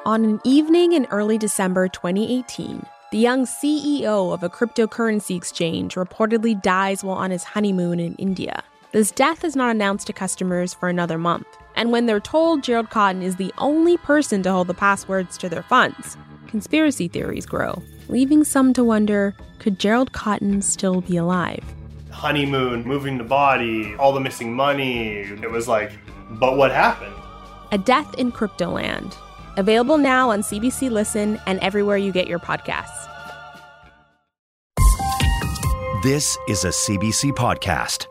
On an evening in early December 2018, the young CEO of a cryptocurrency exchange reportedly dies while on his honeymoon in India. This death is not announced to customers for another month, and when they're told Gerald Cotten is the only person to hold the passwords to their funds, conspiracy theories grow, leaving some to wonder, could Gerald Cotten still be alive? Honeymoon, moving the body, all the missing money. It was like, but what happened? A Death in Cryptoland. Available now on CBC Listen and everywhere you get your podcasts. This is a CBC podcast.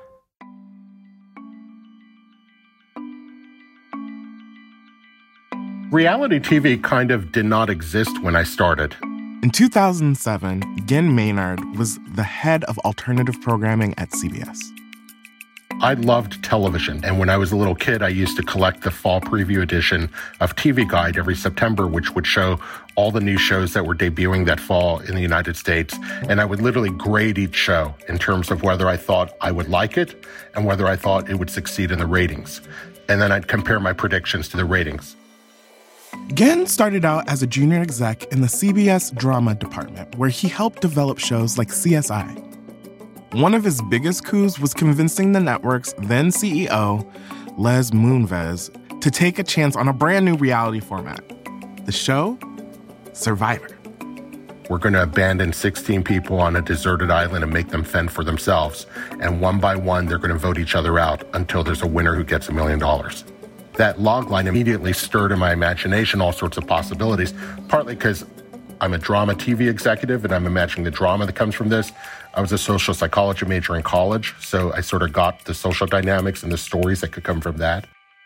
Reality TV kind of did not exist when I started. In 2007, Gin Maynard was the head of alternative programming at CBS. I loved television, and when I was a little kid, I used to collect the fall preview edition of TV Guide every September, which would show all the new shows that were debuting that fall in the United States. And I would literally grade each show in terms of whether I thought I would like it and whether I thought it would succeed in the ratings. And then I'd compare my predictions to the ratings. Gin started out as a junior exec in the CBS drama department, where he helped develop shows like CSI. One of his biggest coups was convincing the network's then CEO, Les Moonves, to take a chance on a brand new reality format. The show, Survivor. We're going to abandon 16 people on a deserted island and make them fend for themselves. And one by one, they're going to vote each other out until there's a winner who gets $1 million. That logline immediately stirred in my imagination all sorts of possibilities, partly because I'm a drama TV executive and I'm imagining the drama that comes from this. I was a social psychology major in college, so I sort of got the social dynamics and the stories that could come from that.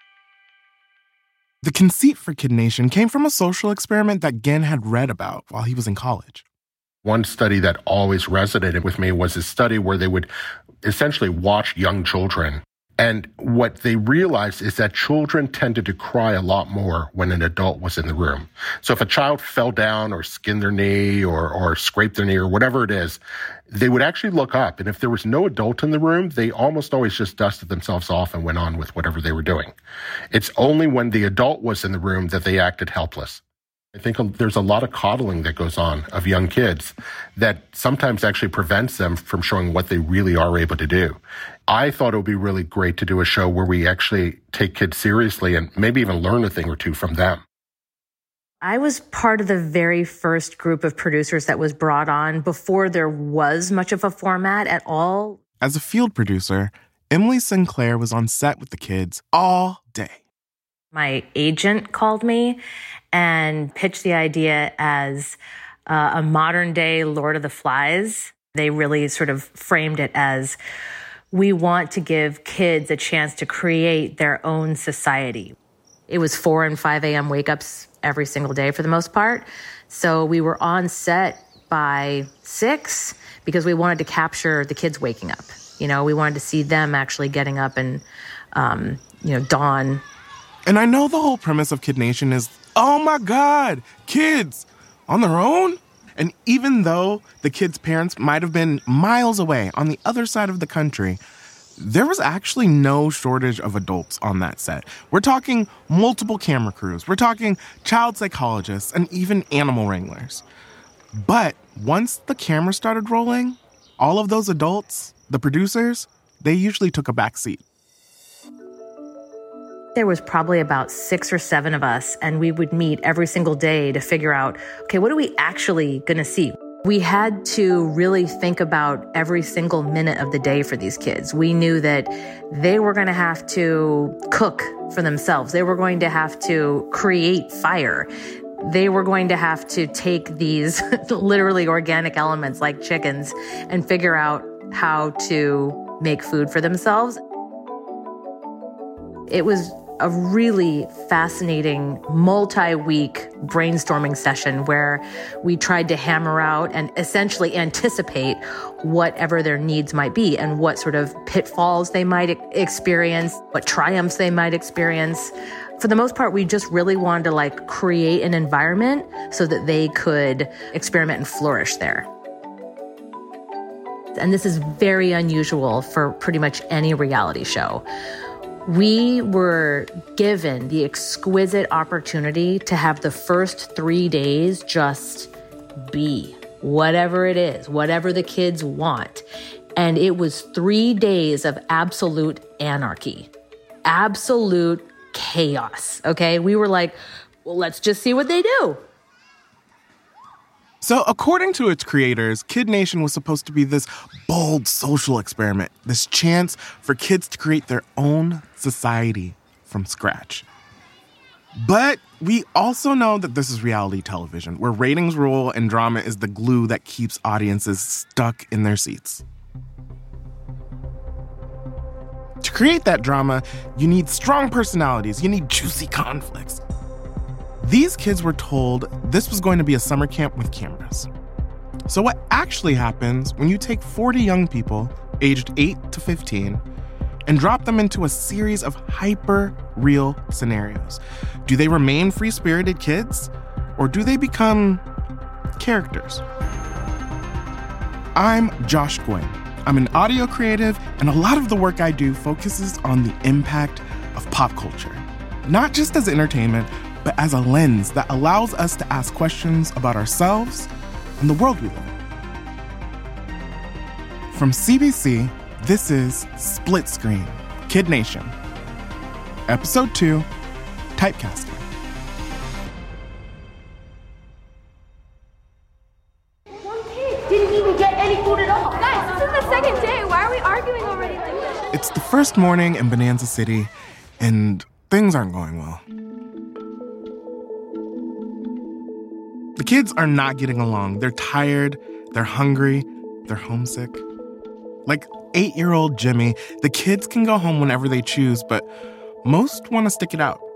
The conceit for Kid Nation came from a social experiment that Gin had read about while he was in college. One study that always resonated with me was a study where they would essentially watch young children. And what they realized is that children tended to cry a lot more when an adult was in the room. So if a child fell down or skinned their knee or scraped their knee or whatever it is, they would actually look up. And if there was no adult in the room, they almost always just dusted themselves off and went on with whatever they were doing. It's only when the adult was in the room that they acted helpless. I think there's a lot of coddling that goes on of young kids that sometimes actually prevents them from showing what they really are able to do. I thought it would be really great to do a show where we actually take kids seriously and maybe even learn a thing or two from them. I was part of the very first group of producers that was brought on before there was much of a format at all. As a field producer, Emily Sinclair was on set with the kids all day. My agent called me and pitched the idea as a modern-day Lord of the Flies. They really sort of framed it as, we want to give kids a chance to create their own society. It was 4 and 5 a.m. wake-ups every single day for the most part. So we were on set by 6 because we wanted to capture the kids waking up. You know, we wanted to see them actually getting up and, dawn. And I know the whole premise of Kid Nation is, oh my God, kids on their own? And even though the kids' parents might have been miles away on the other side of the country, there was actually no shortage of adults on that set. We're talking multiple camera crews. We're talking child psychologists and even animal wranglers. But once the camera started rolling, all of those adults, the producers, they usually took a back seat. There was probably about 6 or 7 of us, and we would meet every single day to figure out, okay, what are we actually going to see? We had to really think about every single minute of the day for these kids. We knew that they were going to have to cook for themselves. They were going to have to create fire. They were going to have to take these literally organic elements like chickens and figure out how to make food for themselves. It was a really fascinating multi-week brainstorming session where we tried to hammer out and essentially anticipate whatever their needs might be and what sort of pitfalls they might experience, what triumphs they might experience. For the most part, we just really wanted to create an environment so that they could experiment and flourish there. And this is very unusual for pretty much any reality show. We were given the exquisite opportunity to have the first 3 days just be whatever it is, whatever the kids want. And it was 3 days of absolute anarchy, absolute chaos, okay? We were like, well, let's just see what they do. So according to its creators, Kid Nation was supposed to be this bold social experiment, this chance for kids to create their own society from scratch. But we also know that this is reality television, where ratings rule and drama is the glue that keeps audiences stuck in their seats. To create that drama, you need strong personalities, you need juicy conflicts. These kids were told this was going to be a summer camp with cameras. So what actually happens when you take 40 young people, aged 8 to 15, and drop them into a series of hyper-real scenarios? Do they remain free-spirited kids, or do they become characters? I'm Josh Gwynn. I'm an audio creative, and a lot of the work I do focuses on the impact of pop culture. Not just as entertainment, but as a lens that allows us to ask questions about ourselves and the world we live in. From CBC, this is Split Screen, Kid Nation. Episode 2, Typecasting. One kid didn't even get any food at all. Guys, this is the second day. Why are we arguing already like this? It's the first morning in Bonanza City, and things aren't going well. The kids are not getting along. They're tired, they're hungry, they're homesick. Like 8-year-old Jimmy, the kids can go home whenever they choose, but most want to stick it out.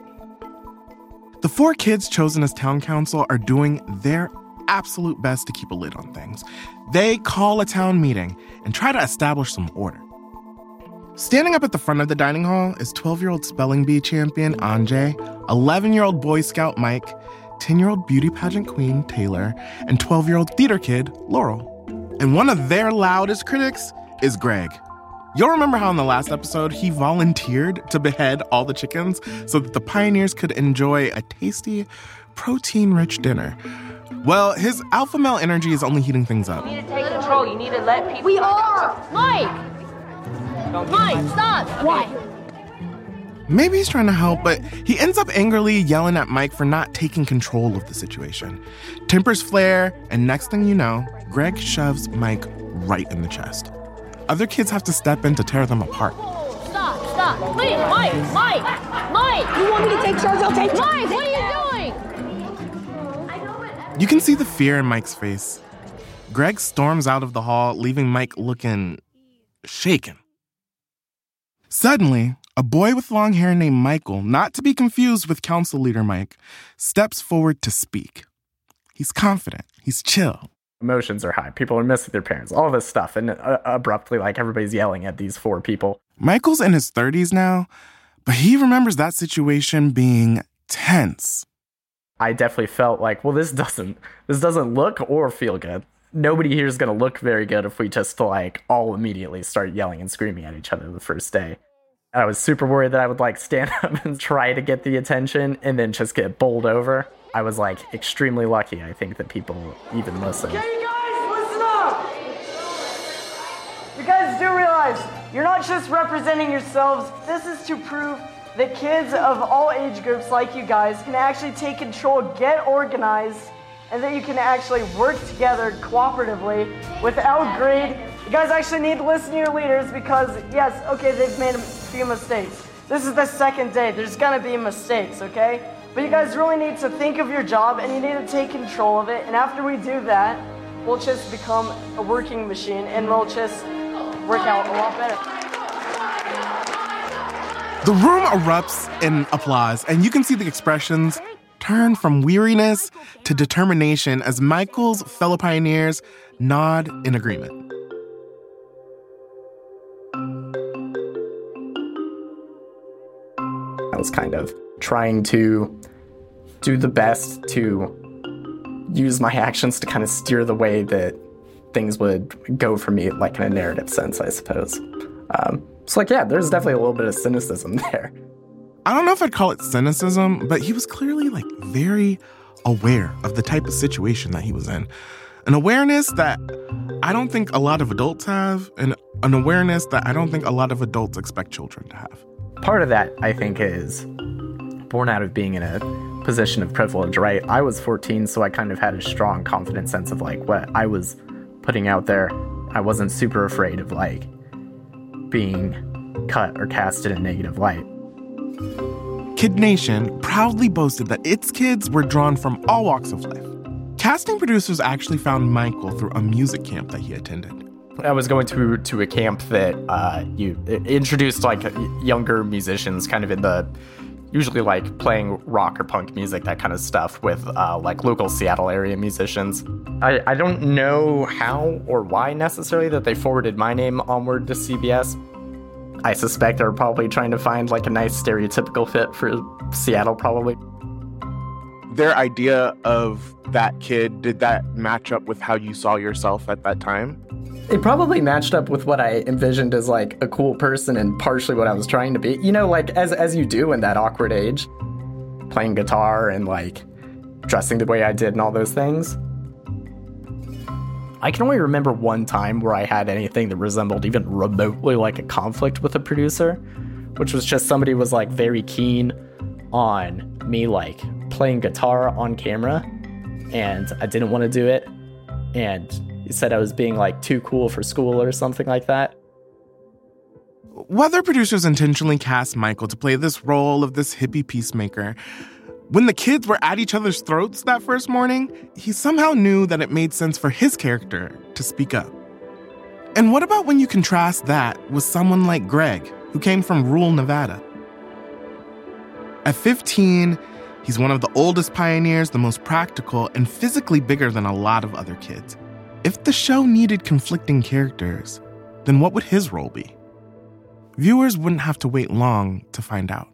The 4 kids chosen as town council are doing their absolute best to keep a lid on things. They call a town meeting and try to establish some order. Standing up at the front of the dining hall is 12-year-old spelling bee champion Anjay, 11-year-old Boy Scout Mike, 10-year-old beauty pageant queen Taylor, and 12-year-old theater kid Laurel. And one of their loudest critics is Greg. You'll remember how in the last episode he volunteered to behead all the chickens so that the pioneers could enjoy a tasty, protein-rich dinner. Well, his alpha male energy is only heating things up. You need to take control. You need to let people... We are! Mike! Mike, stop! Why? Maybe he's trying to help, but he ends up angrily yelling at Mike for not taking control of the situation. Tempers flare, and next thing you know, Greg shoves Mike right in the chest. Other kids have to step in to tear them apart. Stop! Wait, Mike! You want me to take charge? I'll take charge! Mike, what are you doing? You can see the fear in Mike's face. Greg storms out of the hall, leaving Mike looking shaken. Suddenly, a boy with long hair named Michael, not to be confused with council leader Mike, steps forward to speak. He's confident. He's chill. Emotions are high. People are missing their parents. All this stuff. And abruptly, everybody's yelling at these 4 people. Michael's in his 30s now, but he remembers that situation being tense. I definitely felt like, well, this doesn't look or feel good. Nobody here is going to look very good if we just all immediately start yelling and screaming at each other the first day. I was super worried that I would stand up and try to get the attention and then just get bowled over. I was extremely lucky, I think, that people even listened. Okay, you guys, listen up! You guys do realize you're not just representing yourselves. This is to prove that kids of all age groups like you guys can actually take control, get organized, and that you can actually work together cooperatively without greed. You guys actually need to listen to your leaders because, yes, okay, they've made a few mistakes. This is the second day. There's gonna be mistakes, okay? But you guys really need to think of your job and you need to take control of it. And after we do that, we'll just become a working machine and we'll just work out a lot better. The room erupts in applause, and you can see the expressions turn from weariness to determination as Michael's fellow pioneers nod in agreement. I was kind of trying to do the best to use my actions to kind of steer the way that things would go for me, in a narrative sense, I suppose. It's like, yeah, there's definitely a little bit of cynicism there. I don't know if I'd call it cynicism, but he was clearly like very aware of the type of situation that he was in. An awareness that I don't think a lot of adults have, and an awareness that I don't think a lot of adults expect children to have. Part of that, I think, is born out of being in a position of privilege, right? I was 14, so I kind of had a strong, confident sense of like what I was putting out there. I wasn't super afraid of like being cut or cast in a negative light. Kid Nation proudly boasted that its kids were drawn from all walks of life. Casting producers actually found Michael through a music camp that he attended. I was going to a camp that you introduced like younger musicians kind of in the, usually like playing rock or punk music, that kind of stuff with like local Seattle area musicians. I don't know how or why necessarily that they forwarded my name onward to CBS. I suspect they're probably trying to find like a nice stereotypical fit for Seattle probably. Their idea of that kid, did that match up with how you saw yourself at that time? It probably matched up with what I envisioned as like a cool person and partially what I was trying to be. You know, like as you do in that awkward age, playing guitar and like dressing the way I did and all those things. I can only remember one time where I had anything that resembled even remotely like a conflict with a producer, which was just somebody was like very keen on me like playing guitar on camera and I didn't want to do it. And he said I was being like too cool for school or something like that. Whether producers intentionally cast Michael to play this role of this hippie peacemaker, when the kids were at each other's throats that first morning, he somehow knew that it made sense for his character to speak up. And what about when you contrast that with someone like Greg, who came from rural Nevada? At 15, he's one of the oldest pioneers, the most practical, and physically bigger than a lot of other kids. If the show needed conflicting characters, then what would his role be? Viewers wouldn't have to wait long to find out.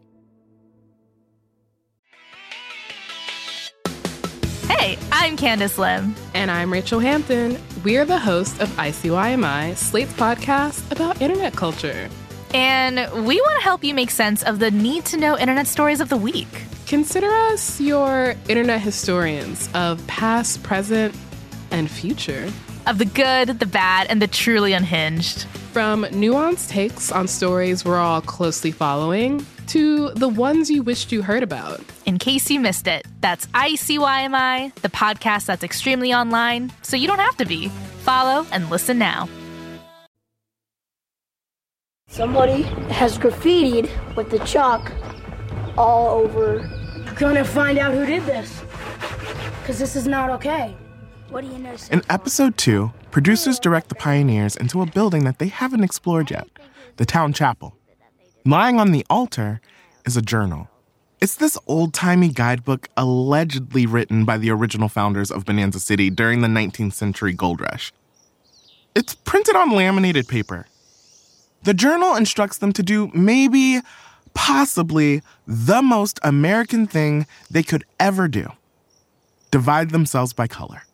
Hey, I'm Candace Lim. And I'm Rachel Hampton. We're the hosts of ICYMI, Slate's podcast about internet culture. And we want to help you make sense of the need-to-know internet stories of the week. Consider us your internet historians of past, present, and future. Of the good, the bad, and the truly unhinged. From nuanced takes on stories we're all closely following to the ones you wished you heard about. In case you missed it, that's ICYMI, the podcast that's extremely online, so you don't have to be. Follow and listen now. Somebody has graffitied with the chalk all over. We're gonna find out who did this, because this is not okay. What do you know? In episode 2, producers direct the pioneers into a building that they haven't explored yet, the town chapel. Lying on the altar is a journal. It's this old-timey guidebook allegedly written by the original founders of Bonanza City during the 19th century gold rush. It's printed on laminated paper. The journal instructs them to do maybe, possibly, the most American thing they could ever do: divide themselves by color.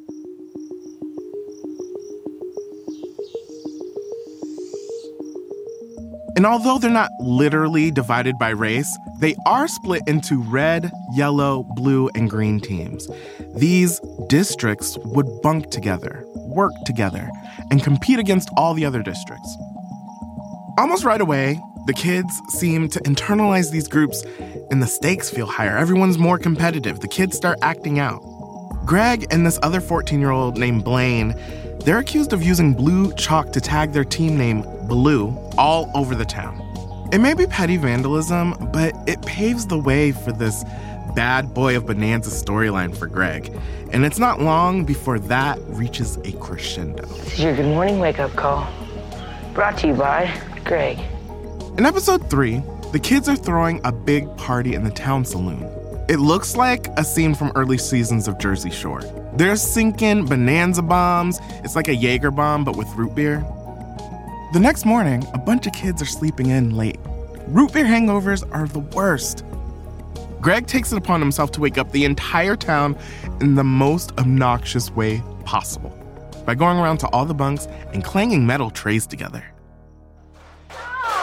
And although they're not literally divided by race, they are split into red, yellow, blue, and green teams. These districts would bunk together, work together, and compete against all the other districts. Almost right away, the kids seem to internalize these groups and the stakes feel higher. Everyone's more competitive. The kids start acting out. Greg and this other 14-year-old named Blaine, they're accused of using blue chalk to tag their team name Blue all over the town. It may be petty vandalism, but it paves the way for this bad boy of Bonanza storyline for Greg. And it's not long before that reaches a crescendo. This is your good morning wake-up call. Brought to you by Greg. In episode 3, the kids are throwing a big party in the town saloon. It looks like a scene from early seasons of Jersey Shore. They're sinking Bonanza bombs. It's like a Jaeger bomb, but with root beer. The next morning, a bunch of kids are sleeping in late. Root beer hangovers are the worst. Greg takes it upon himself to wake up the entire town in the most obnoxious way possible, by going around to all the bunks and clanging metal trays together.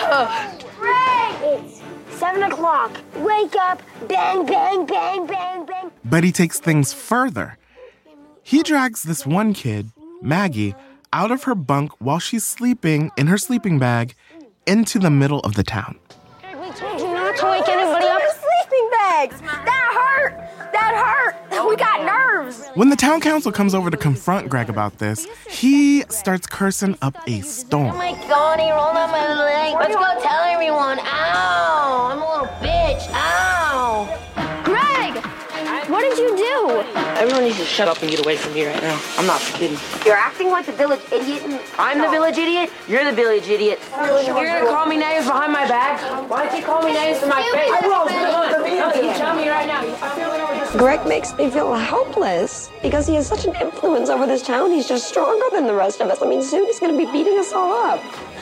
It's 7 o'clock. Wake up. Bang, bang, bang, bang, bang. But he takes things further. He drags this one kid, Maggie, out of her bunk while she's sleeping in her sleeping bag into the middle of the town. We told you not to wake anybody up. Sleeping bags. That hurt. We got nerves. When the town council comes over to confront Greg about this, he starts cursing up a storm. Oh my God, he rolled on my leg. Let's go tell everyone. Ow, I'm a little bitch. Ow. Greg! What did you do? Everyone needs to shut up and get away from me right now. I'm not kidding. You're acting like the village idiot. I'm the village idiot? You're the village idiot. You're gonna call me names behind my back? Why don't you call me names to my face? I will. You tell me right now. Greg makes me feel helpless because he has such an influence over this town. He's just stronger than the rest of us. I mean, soon he's going to be beating us all up.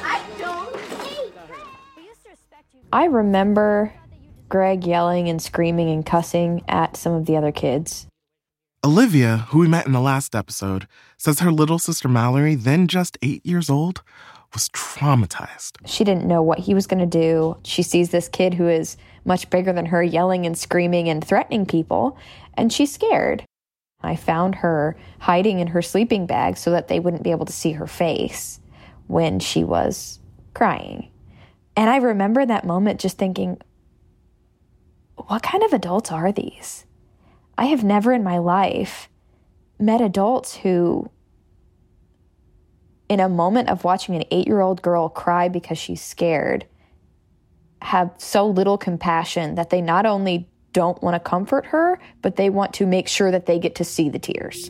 I remember Greg yelling and screaming and cussing at some of the other kids. Olivia, who we met in the last episode, says her little sister Mallory, then just 8 years old, was traumatized. She didn't know what he was going to do. She sees this kid who is much bigger than her yelling and screaming and threatening people, and she's scared. I found her hiding in her sleeping bag so that they wouldn't be able to see her face when she was crying. And I remember that moment just thinking, what kind of adults are these? I have never in my life met adults who, in a moment of watching an 8-year-old girl cry because she's scared, have so little compassion that they not only don't want to comfort her, but they want to make sure that they get to see the tears.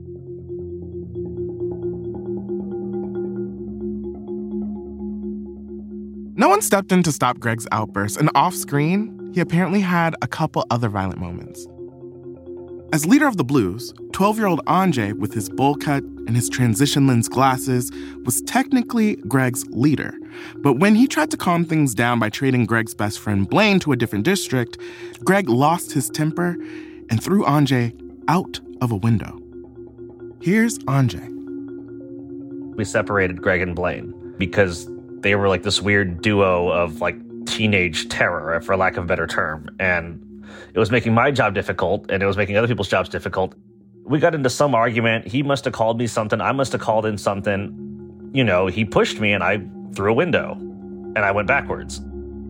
No one stepped in to stop Greg's outburst, and off-screen, he apparently had a couple other violent moments. As leader of the Blues, 12-year-old Anjay, with his bowl cut and his transition lens glasses, was technically Greg's leader. But when he tried to calm things down by trading Greg's best friend Blaine to a different district, Greg lost his temper and threw Anjay out of a window. Here's Anjay. We separated Greg and Blaine because they were like this weird duo of like teenage terror, for lack of a better term. And it was making my job difficult, and it was making other people's jobs difficult. We got into some argument. He must have called me something. I must have called in something. You know, he pushed me, and I threw a window, and I went backwards.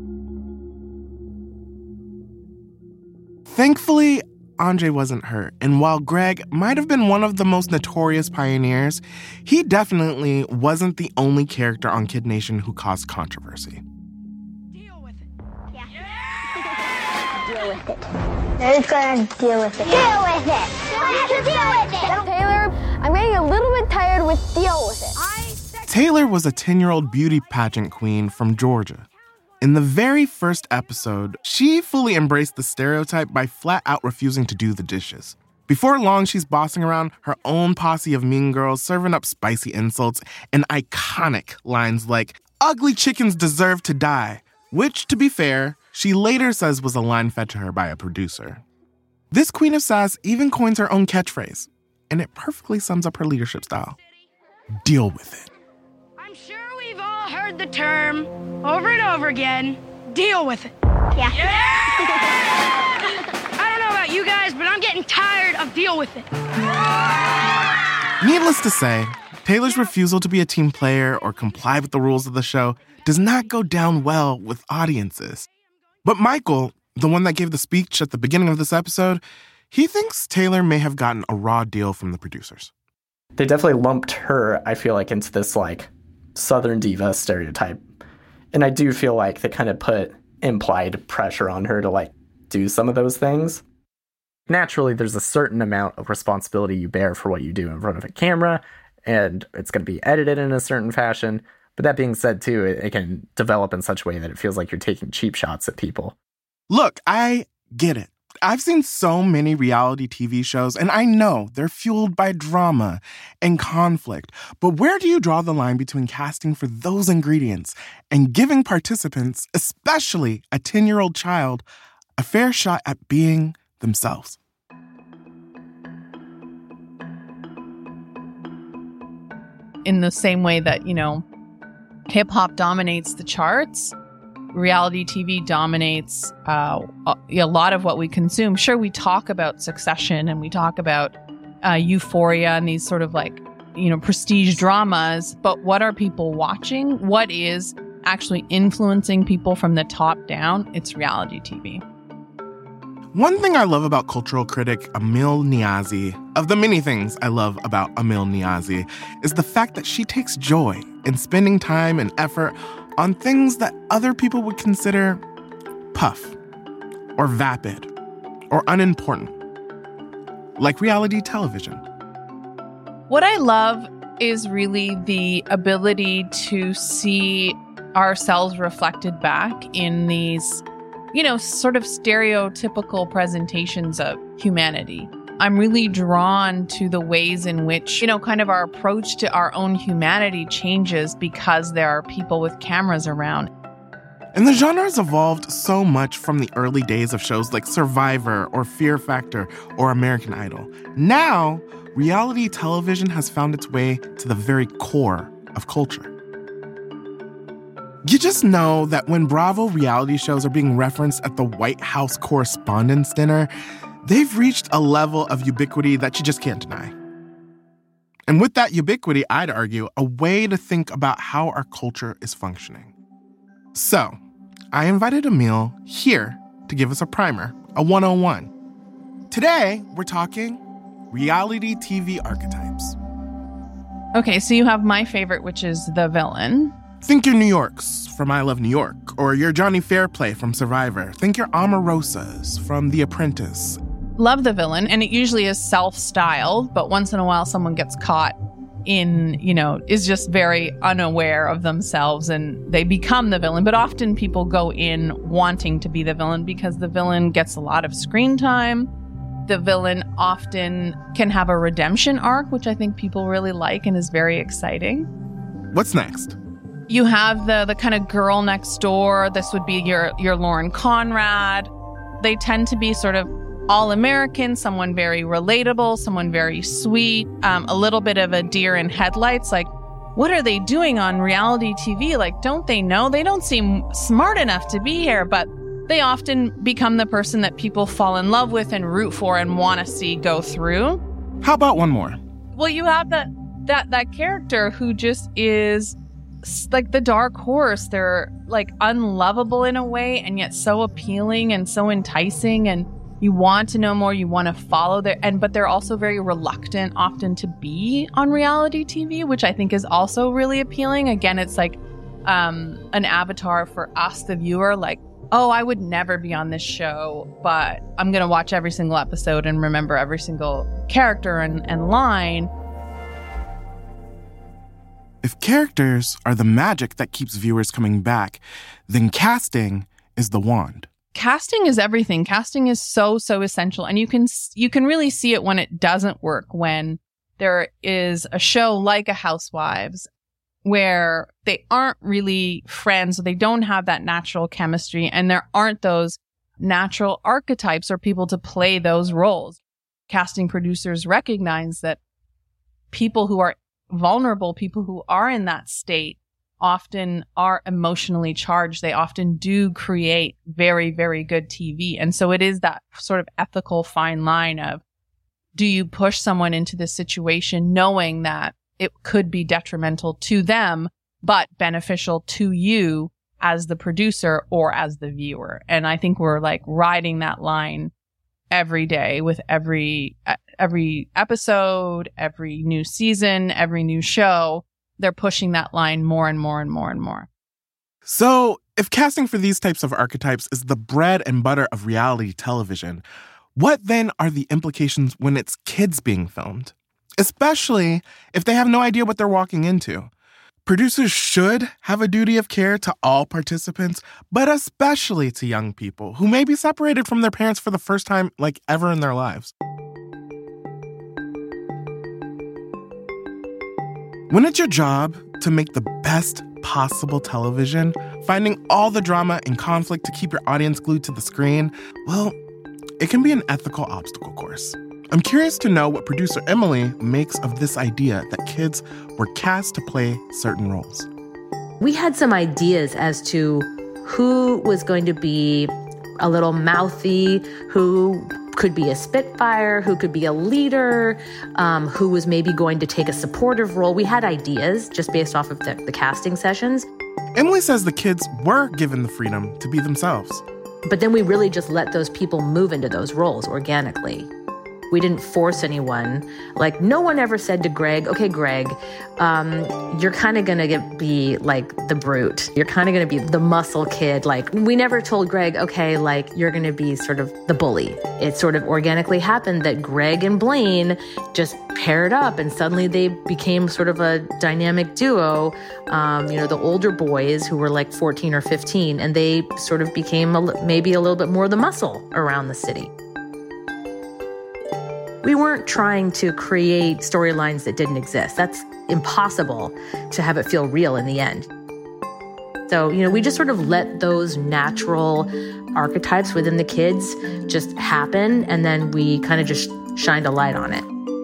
Thankfully, Anjay wasn't hurt, and while Greg might have been one of the most notorious pioneers, he definitely wasn't the only character on Kid Nation who caused controversy. Deal with it. They're just gonna deal with it. Deal with it. Taylor, I'm getting a little bit tired with deal with it. Taylor was a 10-year-old beauty pageant queen from Georgia. In the very first episode, she fully embraced the stereotype by flat out refusing to do the dishes. Before long, she's bossing around her own posse of mean girls, serving up spicy insults and iconic lines like, "Ugly chickens deserve to die," which, to be fair, she later says was a line fed to her by a producer. This queen of sass even coins her own catchphrase, and it perfectly sums up her leadership style. Deal with it. I'm sure we've all heard the term over and over again, deal with it. Yeah. I don't know about you guys, but I'm getting tired of deal with it. Needless to say, Taylor's refusal to be a team player or comply with the rules of the show does not go down well with audiences. But Michael, the one that gave the speech at the beginning of this episode, he thinks Taylor may have gotten a raw deal from the producers. They definitely lumped her, I feel like, into this, like, Southern diva stereotype. And I do feel like they kind of put implied pressure on her to, like, do some of those things. Naturally, there's a certain amount of responsibility you bear for what you do in front of a camera, and it's going to be edited in a certain fashion. But that being said, too, it can develop in such a way that it feels like you're taking cheap shots at people. Look, I get it. I've seen so many reality TV shows, and I know they're fueled by drama and conflict. But where do you draw the line between casting for those ingredients and giving participants, especially a 10-year-old child, a fair shot at being themselves? In the same way that, hip-hop dominates the charts. Reality TV dominates a lot of what we consume. Sure, we talk about Succession and we talk about Euphoria and these sort of prestige dramas, but what are people watching? What is actually influencing people from the top down? It's reality TV. One thing I love about cultural critic Amil Niazi, of the many things I love about Amil Niazi, is the fact that she takes joy in spending time and effort on things that other people would consider puff or vapid or unimportant, like reality television. What I love is really the ability to see ourselves reflected back in these, sort of stereotypical presentations of humanity. I'm really drawn to the ways in which, kind of our approach to our own humanity changes because there are people with cameras around. And the genre has evolved so much from the early days of shows like Survivor or Fear Factor or American Idol. Now, reality television has found its way to the very core of culture. You just know that when Bravo reality shows are being referenced at the White House Correspondents' Dinner, they've reached a level of ubiquity that you just can't deny. And with that ubiquity, I'd argue, a way to think about how our culture is functioning. So, I invited Amil here to give us a primer, a 101. Today, we're talking reality TV archetypes. Okay, so you have my favorite, which is the villain. Think your New Yorks from I Love New York, or your Johnny Fairplay from Survivor. Think your Omarosas from The Apprentice. Love the villain, and it usually is self-styled, but once in a while someone gets caught in, is just very unaware of themselves and they become the villain. But often people go in wanting to be the villain because the villain gets a lot of screen time. The villain often can have a redemption arc, which I think people really like and is very exciting. What's next? You have the kind of girl next door. This would be your Lauren Conrad. They tend to be sort of all-American, someone very relatable, someone very sweet, a little bit of a deer in headlights. Like, what are they doing on reality TV? Like, don't they know? They don't seem smart enough to be here, but they often become the person that people fall in love with and root for and want to see go through. How about one more? Well, you have that character who just is like the dark horse. They're like unlovable in a way and yet so appealing and so enticing, and you want to know more, you want to follow but they're also very reluctant often to be on reality TV, which I think is also really appealing. Again, it's like an avatar for us, the viewer, like, oh, I would never be on this show, but I'm going to watch every single episode and remember every single character and line. If characters are the magic that keeps viewers coming back, then casting is the wand. Casting is everything. Casting is so essential. And you can really see it when it doesn't work, when there is a show like a Housewives where they aren't really friends, they don't have that natural chemistry, and there aren't those natural archetypes or people to play those roles. Casting producers recognize that people who are vulnerable, people who are in that state, often are emotionally charged. They often do create very, very good TV. And so it is that sort of ethical fine line of, do you push someone into this situation knowing that it could be detrimental to them, but beneficial to you as the producer or as the viewer? And I think we're like riding that line every day with every episode, every new season, every new show. They're pushing that line more and more and more and more. So, if casting for these types of archetypes is the bread and butter of reality television, what then are the implications when it's kids being filmed? Especially if they have no idea what they're walking into. Producers should have a duty of care to all participants, but especially to young people who may be separated from their parents for the first time, like ever in their lives. When it's your job to make the best possible television, finding all the drama and conflict to keep your audience glued to the screen, well, it can be an ethical obstacle course. I'm curious to know what producer Emily makes of this idea that kids were cast to play certain roles. We had some ideas as to who was going to be a little mouthy, who could be a spitfire, who could be a leader, who was maybe going to take a supportive role. We had ideas just based off of the casting sessions. Emily says the kids were given the freedom to be themselves. But then we really just let those people move into those roles organically. We didn't force anyone. Like, no one ever said to Greg, okay, Greg, you're kind of going to be like the brute. You're kind of going to be the muscle kid. Like, we never told Greg, okay, like, you're going to be sort of the bully. It sort of organically happened that Greg and Blaine just paired up and suddenly they became sort of a dynamic duo. The older boys who were like 14 or 15, and they sort of became maybe a little bit more the muscle around the city. We weren't trying to create storylines that didn't exist. That's impossible to have it feel real in the end. So, we just sort of let those natural archetypes within the kids just happen, and then we kind of just shined a light on it.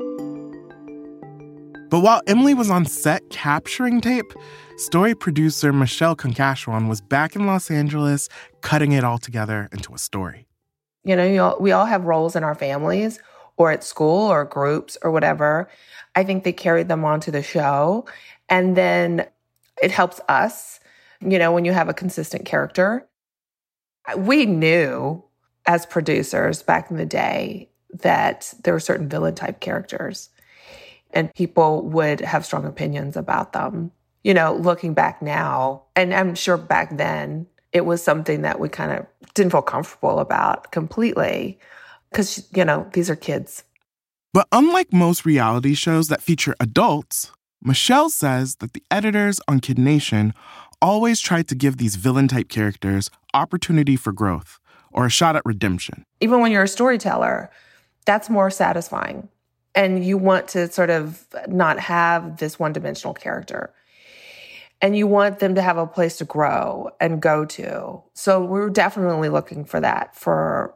But while Emily was on set capturing tape, story producer Michelle Concashwan was back in Los Angeles, cutting it all together into a story. We all have roles in our families, or at school or groups or whatever. I think they carried them onto the show. And then it helps us, when you have a consistent character. We knew as producers back in the day that there were certain villain type characters and people would have strong opinions about them. Looking back now, and I'm sure back then, it was something that we kind of didn't feel comfortable about completely. Because, these are kids. But unlike most reality shows that feature adults, Michelle says that the editors on Kid Nation always tried to give these villain-type characters opportunity for growth or a shot at redemption. Even when you're a storyteller, that's more satisfying. And you want to sort of not have this one-dimensional character. And you want them to have a place to grow and go to. So we're definitely looking for that for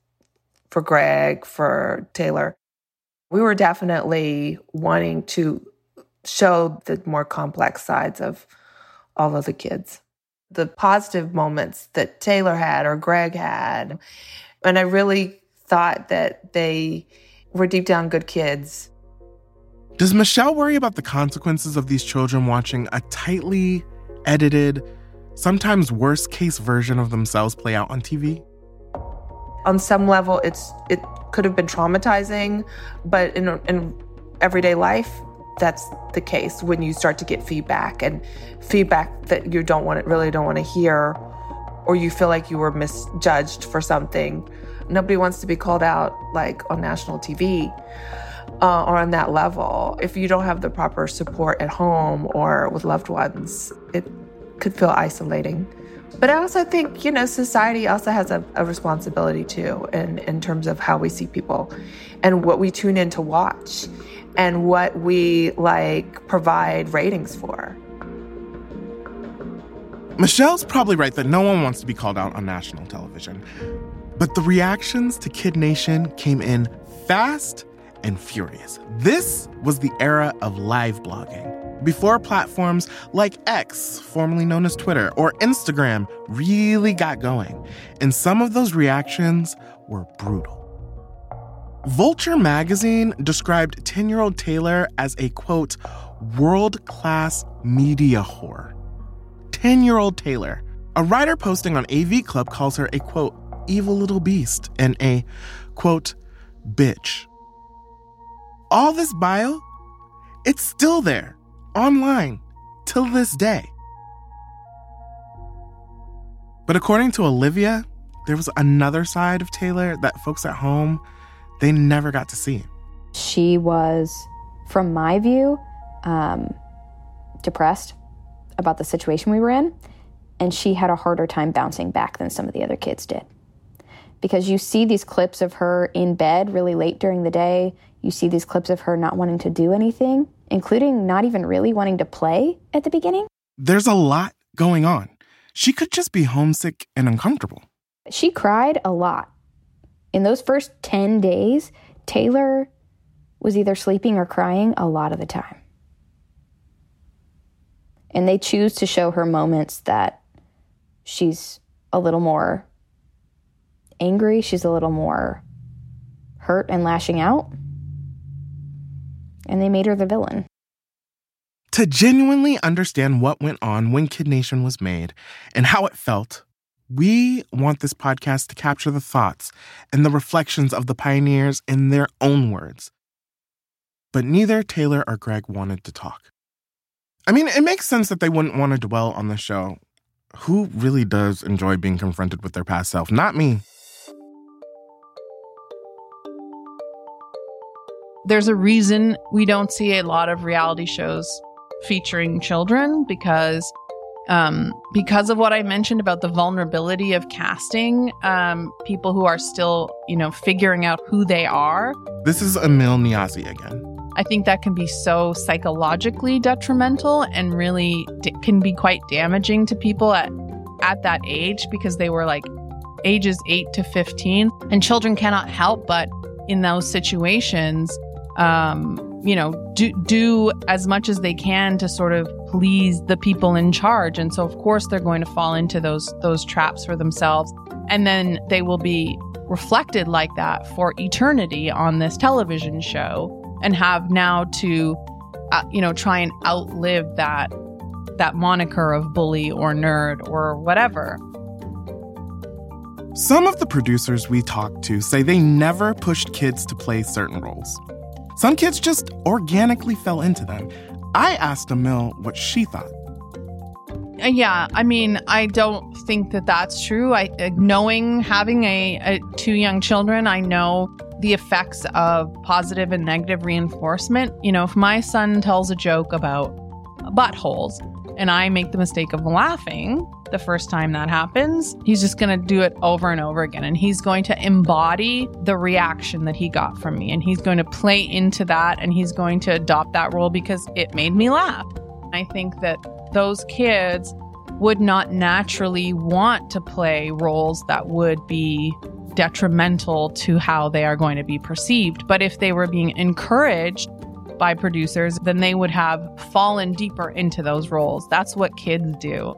Greg, for Taylor. We were definitely wanting to show the more complex sides of all of the kids. The positive moments that Taylor had or Greg had. And I really thought that they were deep down good kids. Does Michelle worry about the consequences of these children watching a tightly edited, sometimes worst-case version of themselves play out on TV? On some level, it could have been traumatizing, but in everyday life, that's the case when you start to get feedback that you really don't want to hear, or you feel like you were misjudged for something. Nobody wants to be called out like on national TV or on that level. If you don't have the proper support at home or with loved ones, it could feel isolating. But I also think, society also has a responsibility too in terms of how we see people and what we tune in to watch and what we provide ratings for. Michelle's probably right that no one wants to be called out on national television. But the reactions to Kid Nation came in fast and furious. This was the era of live blogging, before platforms like X, formerly known as Twitter, or Instagram really got going. And some of those reactions were brutal. Vulture magazine described 10-year-old Taylor as a, quote, world-class media whore. 10-year-old Taylor. A writer posting on AV Club calls her a, quote, evil little beast and a, quote, bitch. All this bio, it's still there, online, till this day. But according to Olivia, there was another side of Taylor that folks at home, they never got to see. She was, from my view, depressed about the situation we were in, and she had a harder time bouncing back than some of the other kids did. Because you see these clips of her in bed really late during the day. You see these clips of her not wanting to do anything, including not even really wanting to play at the beginning. There's a lot going on. She could just be homesick and uncomfortable. She cried a lot. In those first 10 days, Taylor was either sleeping or crying a lot of the time. And they choose to show her moments that she's a little more angry, she's a little more hurt and lashing out. And they made her the villain. To genuinely understand what went on when Kid Nation was made and how it felt, we want this podcast to capture the thoughts and the reflections of the pioneers in their own words. But neither Taylor or Greg wanted to talk. I mean, it makes sense that they wouldn't want to dwell on the show. Who really does enjoy being confronted with their past self? Not me. There's a reason we don't see a lot of reality shows featuring children because of what I mentioned about the vulnerability of casting, people who are still, figuring out who they are. This is Emil Niazi again. I think that can be so psychologically detrimental and really can be quite damaging to people at that age because they were like ages 8 to 15. And children cannot help but in those situations, do as much as they can to sort of please the people in charge. And so, of course, they're going to fall into those traps for themselves. And then they will be reflected like that for eternity on this television show and have now to, try and outlive that moniker of bully or nerd or whatever. Some of the producers we talked to say they never pushed kids to play certain roles. Some kids just organically fell into them. I asked Emil what she thought. Yeah, I mean, I don't think that that's true. Having two young children, I know the effects of positive and negative reinforcement. If my son tells a joke about buttholes and I make the mistake of laughing the first time that happens, he's just going to do it over and over again. And he's going to embody the reaction that he got from me. And he's going to play into that and he's going to adopt that role because it made me laugh. I think that those kids would not naturally want to play roles that would be detrimental to how they are going to be perceived. But if they were being encouraged by producers, then they would have fallen deeper into those roles. That's what kids do.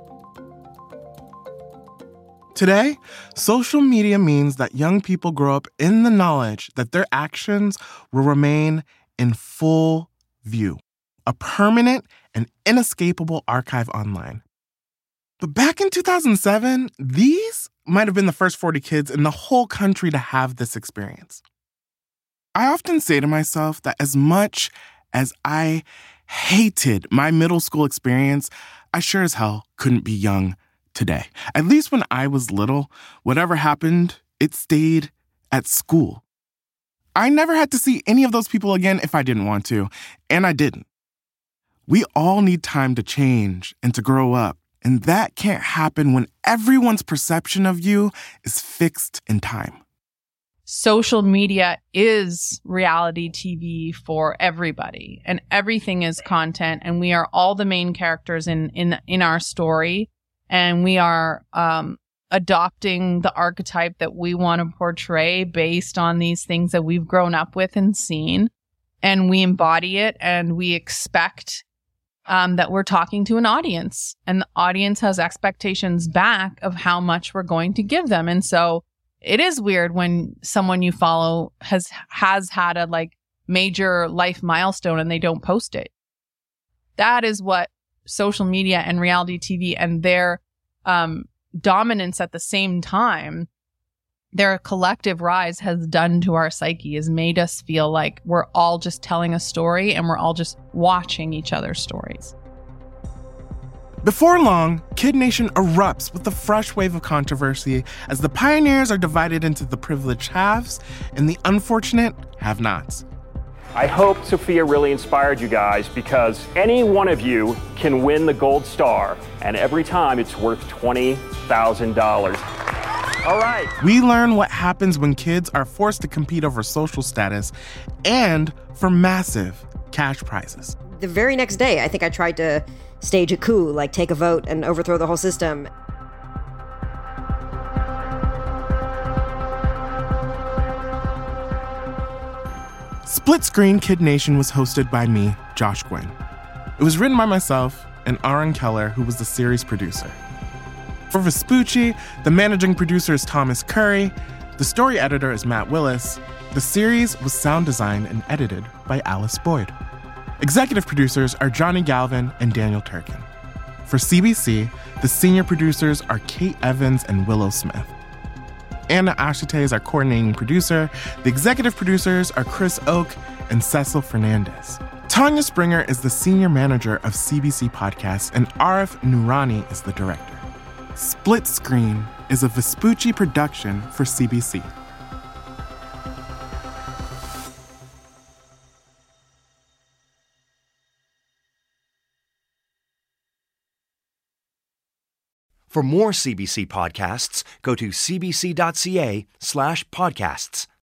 Today, social media means that young people grow up in the knowledge that their actions will remain in full view, a permanent and inescapable archive online. But back in 2007, these might have been the first 40 kids in the whole country to have this experience. I often say to myself that as much as I hated my middle school experience, I sure as hell couldn't be young today. At least when I was little, whatever happened, it stayed at school. I never had to see any of those people again if I didn't want to, and I didn't. We all need time to change and to grow up, and that can't happen when everyone's perception of you is fixed in time. Social media is reality TV for everybody, and everything is content, and we are all the main characters in our story. And we are adopting the archetype that we want to portray based on these things that we've grown up with and seen. And we embody it and we expect that we're talking to an audience. And the audience has expectations back of how much we're going to give them. And so it is weird when someone you follow has had a major life milestone and they don't post it. That is what social media and reality TV and their dominance at the same time, their collective rise has done to our psyche, has made us feel like we're all just telling a story and we're all just watching each other's stories. Before long, Kid Nation erupts with a fresh wave of controversy as the pioneers are divided into the privileged haves and the unfortunate have-nots. I hope Sophia really inspired you guys because any one of you can win the gold star, and every time it's worth $20,000. All right. We learn what happens when kids are forced to compete over social status and for massive cash prizes. The very next day, I think I tried to stage a coup, take a vote and overthrow the whole system. Split Screen Kid Nation was hosted by me, Josh Gwynn. It was written by myself, and Aaron Keller, who was the series producer. For Vespucci, the managing producer is Thomas Curry, the story editor is Matt Willis. The series was sound designed and edited by Alice Boyd. Executive producers are Johnny Galvin and Daniel Turkin. For CBC, the senior producers are Kate Evans and Willow Smith. Anna Ashite is our coordinating producer. The executive producers are Chris Oak and Cecil Fernandez. Tanya Springer is the senior manager of CBC Podcasts, and Arif Noorani is the director. Split Screen is a Vespucci production for CBC. For more CBC podcasts, go to cbc.ca/podcasts.